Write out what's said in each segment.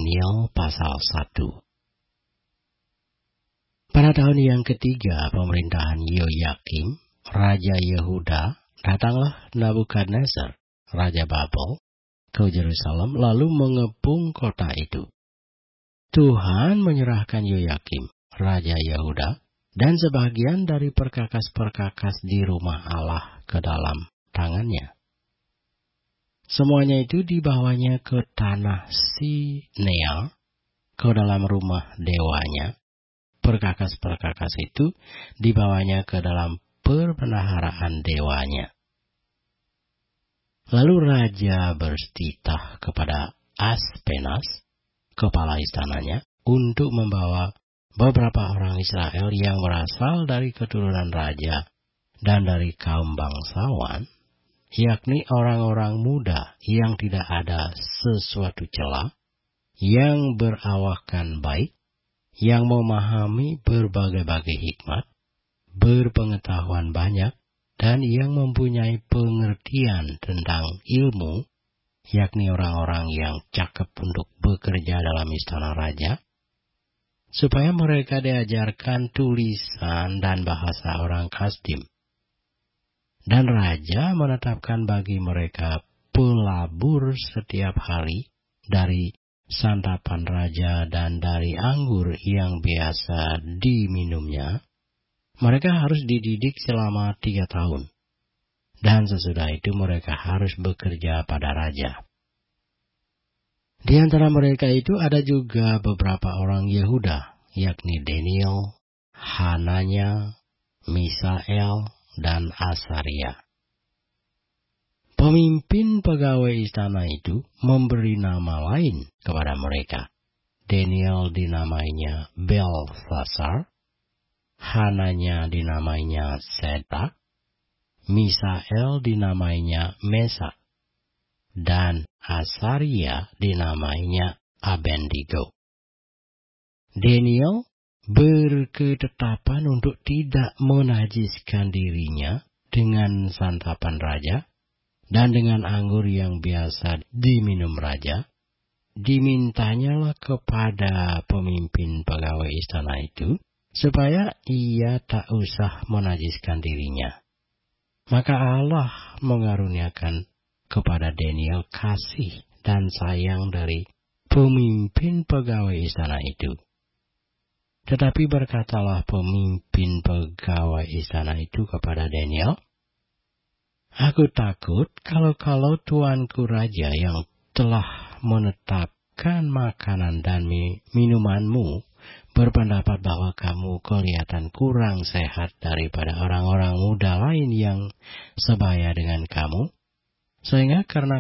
Daniel pasal 1. Pada tahun yang ketiga pemerintahan Yoyakim, Raja Yehuda, datanglah Nabukadnezar, Raja Babel, ke Yerusalem lalu mengepung kota itu. Tuhan menyerahkan Yoyakim, Raja Yehuda, dan sebagian dari perkakas-perkakas di rumah Allah ke dalam tangannya. Semuanya itu dibawanya ke tanah Sinear, ke dalam rumah dewanya. Perkakas-perkakas itu dibawanya ke dalam perbendaharaan dewanya. Lalu raja bertitah kepada Aspenas, kepala istananya, untuk membawa beberapa orang Israel yang berasal dari keturunan raja dan dari kaum bangsawan, yakni orang-orang muda yang tidak ada sesuatu celah, yang berawakan baik, yang memahami berbagai-bagai hikmat, berpengetahuan banyak, dan yang mempunyai pengertian tentang ilmu, yakni orang-orang yang cakap untuk bekerja dalam istana raja, supaya mereka diajarkan tulisan dan bahasa orang Kasdim. Dan raja menetapkan bagi mereka pelabur setiap hari dari santapan raja dan dari anggur yang biasa diminumnya. Mereka harus dididik selama 3 tahun. Dan sesudah itu mereka harus bekerja pada raja. Di antara mereka itu ada juga beberapa orang Yehuda, yakni Daniel, Hananya, Misael, dan Asaria. Pemimpin pegawai istana itu memberi nama lain kepada mereka. Daniel dinamainya Belsasar, Hananya dinamainya Sedak, Misael dinamainya Mesak, dan Asaria dinamainya Abednego. Daniel berketetapan untuk tidak menajiskan dirinya dengan santapan raja dan dengan anggur yang biasa diminum raja. Dimintanyalah kepada pemimpin pegawai istana itu supaya ia tak usah menajiskan dirinya. Maka Allah mengaruniakan kepada Daniel kasih dan sayang dari pemimpin pegawai istana itu. Tetapi berkatalah pemimpin pegawai istana itu kepada Daniel, "Aku takut kalau tuanku raja yang telah menetapkan makanan dan minumanmu berpendapat bahwa kamu kelihatan kurang sehat daripada orang-orang muda lain yang sebaya dengan kamu, sehingga karena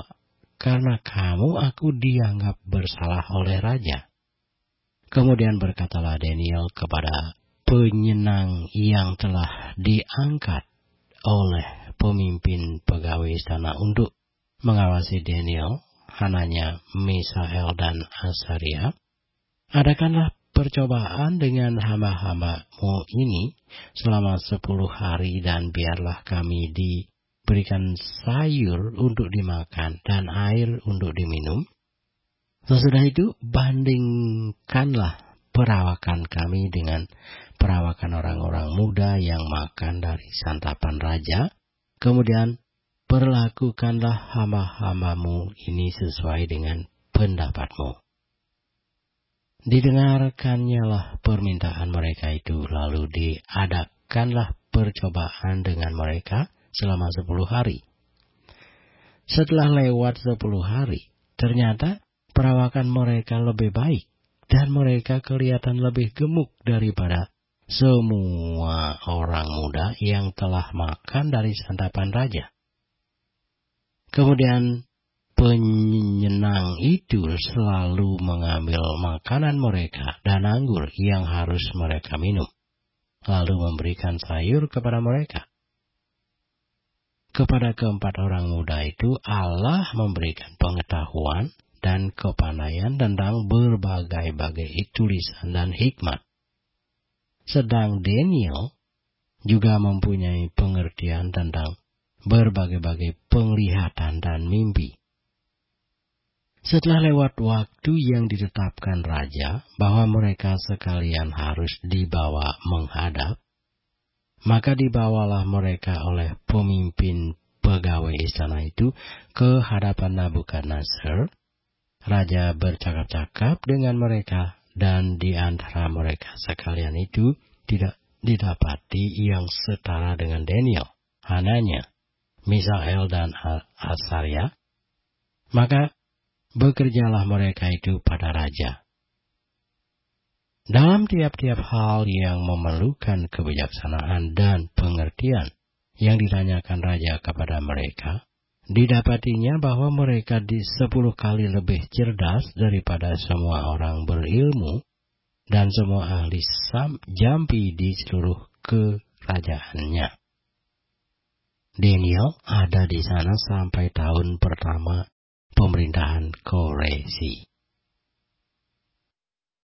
kamu aku dianggap bersalah oleh raja." Kemudian berkatalah Daniel kepada penyenang yang telah diangkat oleh pemimpin pegawai istana untuk mengawasi Daniel, Hananya, Misael, dan Asaria, "Adakanlah percobaan dengan hamba-hambamu ini selama 10 hari dan biarlah kami diberikan sayur untuk dimakan dan air untuk diminum. Sesudah itu bandingkanlah perawakan kami dengan perawakan orang-orang muda yang makan dari santapan raja. Kemudian perlakukanlah hamba-hambamu ini sesuai dengan pendapatmu." Didengarkannyalah permintaan mereka itu, lalu diadakanlah percobaan dengan mereka selama 10 hari. Setelah lewat 10 hari, ternyata perawakan mereka lebih baik, dan mereka kelihatan lebih gemuk daripada semua orang muda yang telah makan dari santapan raja. Kemudian penyenang itu selalu mengambil makanan mereka dan anggur yang harus mereka minum, lalu memberikan sayur kepada mereka. Kepada keempat orang muda itu Allah memberikan pengetahuan dan kepandaian tentang berbagai-bagai tulisan dan hikmat. Sedang Daniel juga mempunyai pengertian tentang berbagai-bagai penglihatan dan mimpi. Setelah lewat waktu yang ditetapkan raja bahwa mereka sekalian harus dibawa menghadap, maka dibawalah mereka oleh pemimpin pegawai istana itu ke hadapan Nabukadnezar. Raja bercakap-cakap dengan mereka, dan di antara mereka sekalian itu tidak didapati yang setara dengan Daniel, Hananya, Misael, dan Asaria. Maka bekerjalah mereka itu pada raja. Dalam tiap-tiap hal yang memerlukan kebijaksanaan dan pengertian yang ditanyakan raja kepada mereka, didapatinya bahwa mereka 10 kali lebih cerdas daripada semua orang berilmu dan semua ahli jampi di seluruh kerajaannya. Daniel ada di sana sampai tahun pertama pemerintahan Koresi.